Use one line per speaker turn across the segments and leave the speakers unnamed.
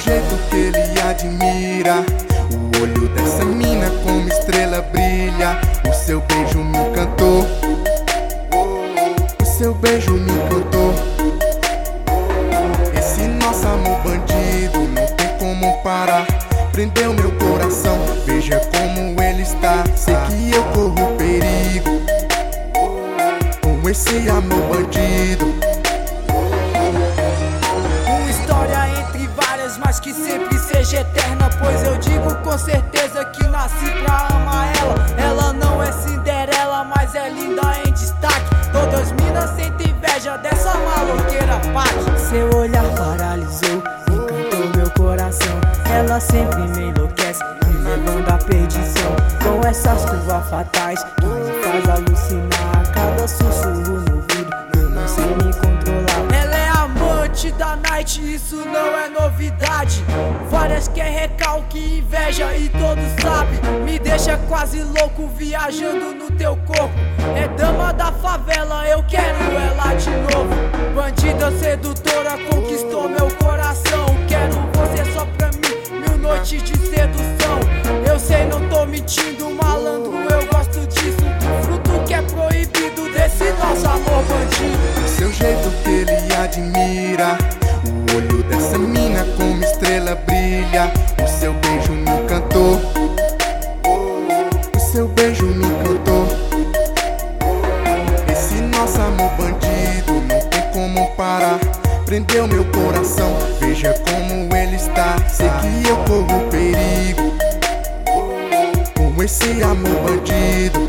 jeito que ele admira, o olho dessa mina como estrela brilha. O seu beijo me encantou, o seu beijo me encantou. Esse nosso amor bandido não tem como parar. Prendeu meu coração, veja como ele está. Sei que eu corro perigo com esse amor bandido.
Uma história entre várias, mas que sempre seja eterna. Pois eu digo com certeza que nasci pra amar ela. Ela não é Cinderela, mas é linda em destaque. Todas minas sentem inveja dessa maloqueira Paty. Seu olhar paralisou, encantou meu coração. Ela sempre me enlouquece, me levando à perdição. Com essas curvas fatais que me faz alucinar. A cada sussurro no ouvido, eu não sei me controlar. Ela é amante da night, isso não é novidade. Várias quer recalque, inveja e todos sabem. Me deixa quase louco viajando no teu corpo. É dama da favela, eu quero ela de novo. Bandida sedutora conquistou meu coração. Quero você só pra mim, mil noites de sedução. Eu sei, não tô mentindo, malandro, eu gosto disso. Do fruto que é proibido desse nosso amor bandido.
O seu jeito que ele admira, o olho dessa mina como estrela brilha. O seu beijo me encantou, o seu beijo me encantou. Esse nosso amor bandido não tem como parar. Prendeu meu coração, veja como ele está. Sei que eu corro perigo com esse amor bandido.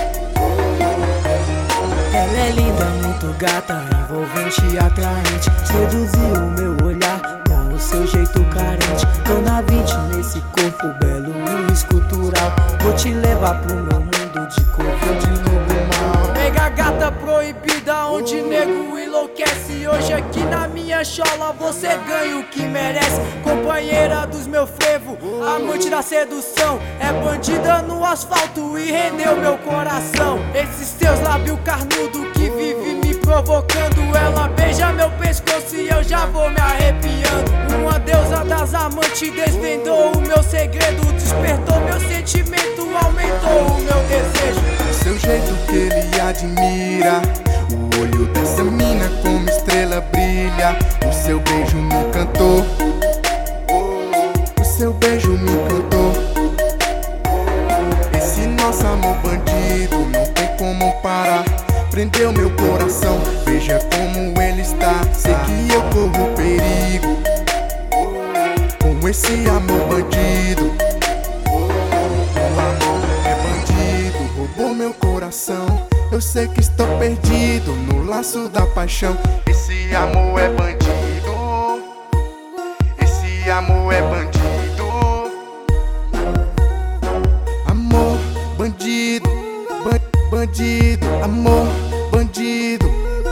Ela é linda, muito gata, envolvente e atraente. Seduziu o meu olhar com o seu jeito carente. Dona 20 nesse corpo belo e escultural. Vou te levar pro meu mundo de corpo de novo mal. Mega gata proibida, onde nego enlouquece. Hoje aqui na minha chola você ganha o que merece. Companheira dos meus frevo, amante da sedução. É bandida no asfalto e rendeu meu coração. Esses teus lábios carnudo que vive me provocando. Ela beija meu pescoço e eu já vou me arrepiando. Uma deusa das amantes desvendou o meu segredo. Despertou meu sentimento, aumentou o meu desejo.
O seu jeito que ele admira, o olho dessa mina como estrela brilha. O seu beijo me encantou, o seu beijo me encantou. Esse nosso amor bandido não tem como parar. Prendeu meu coração, veja como ele está. Sei que eu corro perigo com esse amor bandido. O amor é bandido, roubou meu coração. Eu sei que estou perdido no laço da paixão. Esse amor é bandido, esse amor é bandido. Amor bandido, bandido, amor bandido.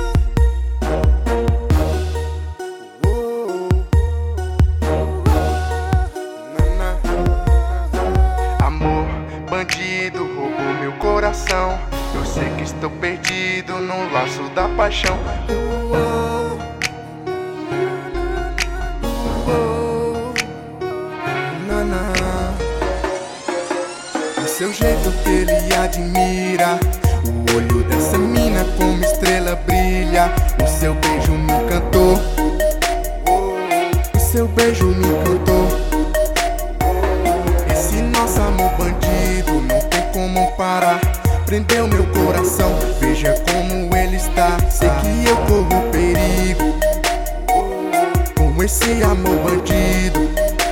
Amor bandido, roubou meu coração. Eu sei que estou perdido no laço da paixão. O seu jeito que ele admira, o olho dessa mina como estrela brilha. O seu beijo me encantou, o seu beijo me encantou. Esse nosso amor bandido não tem como parar. Prendeu meu coração, veja como ele está. Sei que eu corro perigo com esse amor bandido.